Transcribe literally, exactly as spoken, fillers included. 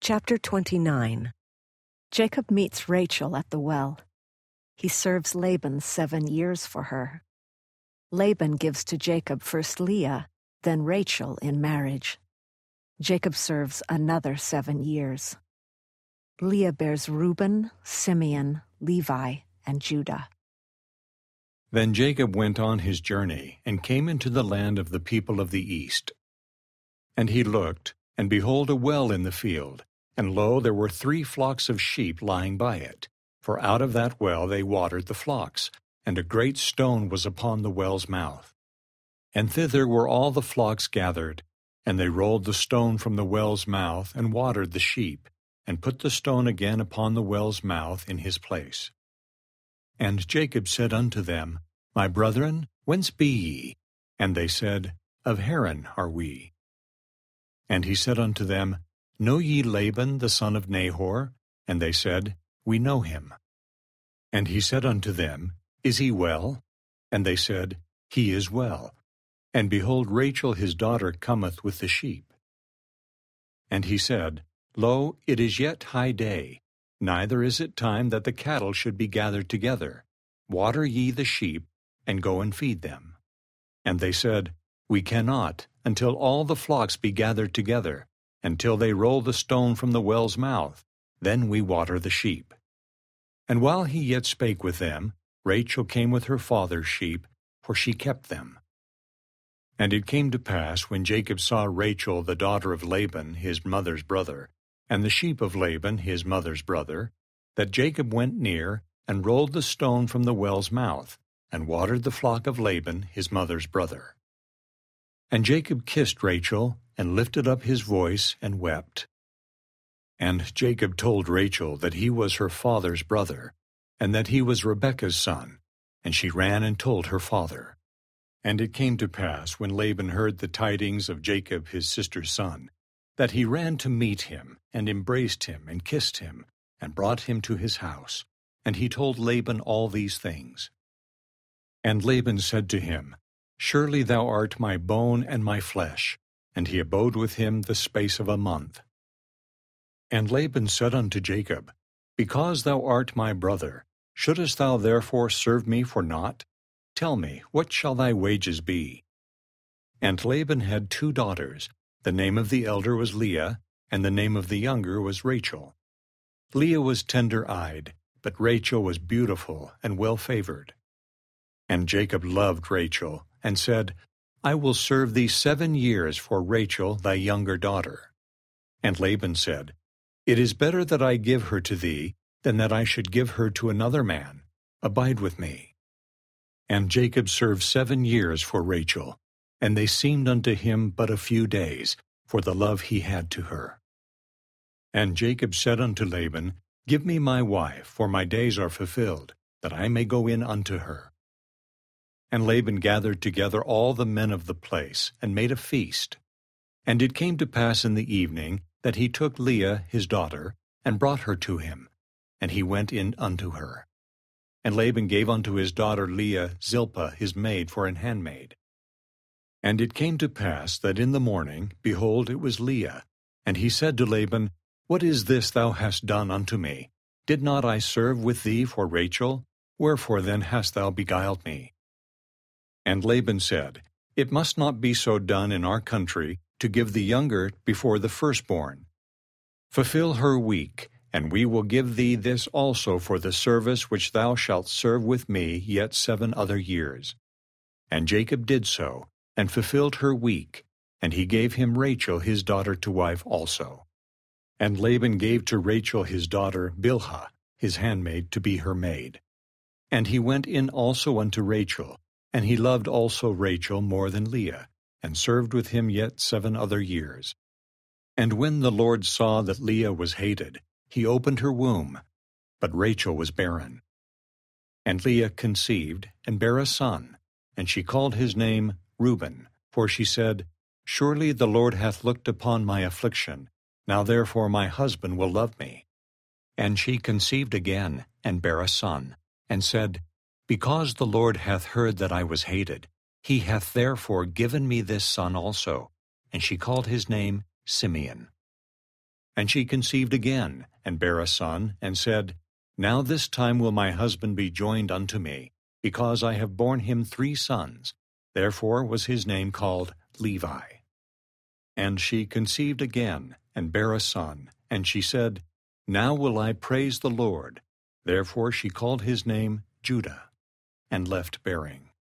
Chapter twenty-nine. Jacob meets Rachel at the well. He serves Laban seven years for her. Laban gives to Jacob first Leah, then Rachel in marriage. Jacob serves another seven years. Leah bears Reuben, Simeon, Levi, and Judah. Then Jacob went on his journey, and came into the land of the people of the east. And he looked, and behold a well in the field, and lo, there were three flocks of sheep lying by it. For out of that well they watered the flocks, and a great stone was upon the well's mouth. And thither were all the flocks gathered, and they rolled the stone from the well's mouth, and watered the sheep, and put the stone again upon the well's mouth in his place. And Jacob said unto them, My brethren, whence be ye? And they said, Of Haran are we. And he said unto them, Know ye Laban the son of Nahor? And they said, We know him. And he said unto them, Is he well? And they said, He is well. And behold, Rachel his daughter cometh with the sheep. And he said, Lo, it is yet high day, neither is it time that the cattle should be gathered together. Water ye the sheep, and go and feed them. And they said, We cannot, until all the flocks be gathered together, until they roll the stone from the well's mouth, then we water the sheep. And while he yet spake with them, Rachel came with her father's sheep, for she kept them. And it came to pass, when Jacob saw Rachel the daughter of Laban his mother's brother, and the sheep of Laban his mother's brother, that Jacob went near, and rolled the stone from the well's mouth, and watered the flock of Laban his mother's brother. And Jacob kissed Rachel, and lifted up his voice, and wept. And Jacob told Rachel that he was her father's brother, and that he was Rebekah's son, and she ran and told her father. And it came to pass, when Laban heard the tidings of Jacob his sister's son, that he ran to meet him, and embraced him, and kissed him, and brought him to his house. And he told Laban all these things. And Laban said to him, Surely thou art my bone and my flesh. And he abode with him the space of a month. And Laban said unto Jacob, Because thou art my brother, shouldest thou therefore serve me for naught? Tell me, what shall thy wages be? And Laban had two daughters. The name of the elder was Leah, and the name of the younger was Rachel. Leah was tender-eyed, but Rachel was beautiful and well-favored. And Jacob loved Rachel, and said, I will serve thee seven years for Rachel thy younger daughter. And Laban said, It is better that I give her to thee, than that I should give her to another man. Abide with me. And Jacob served seven years for Rachel, and they seemed unto him but a few days, for the love he had to her. And Jacob said unto Laban, Give me my wife, for my days are fulfilled, that I may go in unto her. And Laban gathered together all the men of the place, and made a feast. And it came to pass in the evening, that he took Leah his daughter, and brought her to him, and he went in unto her. And Laban gave unto his daughter Leah Zilpah his maid for an handmaid. And it came to pass that in the morning, behold, it was Leah. And he said to Laban, What is this thou hast done unto me? Did not I serve with thee for Rachel? Wherefore then hast thou beguiled me? And Laban said, It must not be so done in our country, to give the younger before the firstborn. Fulfill her week, and we will give thee this also for the service which thou shalt serve with me yet seven other years. And Jacob did so, and fulfilled her week, and he gave him Rachel his daughter to wife also. And Laban gave to Rachel his daughter Bilhah, his handmaid, to be her maid. And he went in also unto Rachel, and he loved also Rachel more than Leah, and served with him yet seven other years. And when the Lord saw that Leah was hated, he opened her womb, but Rachel was barren. And Leah conceived, and bare a son, and she called his name Reuben, for she said, Surely the Lord hath looked upon my affliction, now therefore my husband will love me. And she conceived again, and bare a son, and said, Because the Lord hath heard that I was hated, he hath therefore given me this son also. And she called his name Simeon. And she conceived again, and bare a son, and said, Now this time will my husband be joined unto me, because I have borne him three sons. Therefore was his name called Levi. And she conceived again, and bare a son, and she said, Now will I praise the Lord. Therefore she called his name Judah, and left bearing.